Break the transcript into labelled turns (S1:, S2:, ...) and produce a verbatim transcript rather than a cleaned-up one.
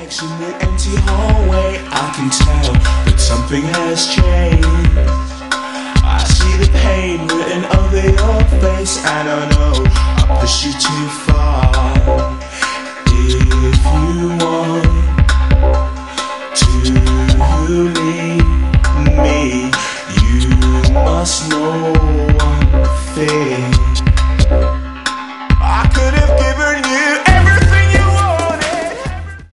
S1: connection, an empty hallway. I can tell that something has changed. I see the pain written over your face, and I know I pushed you too far. If you want to leave me, you must know one thing.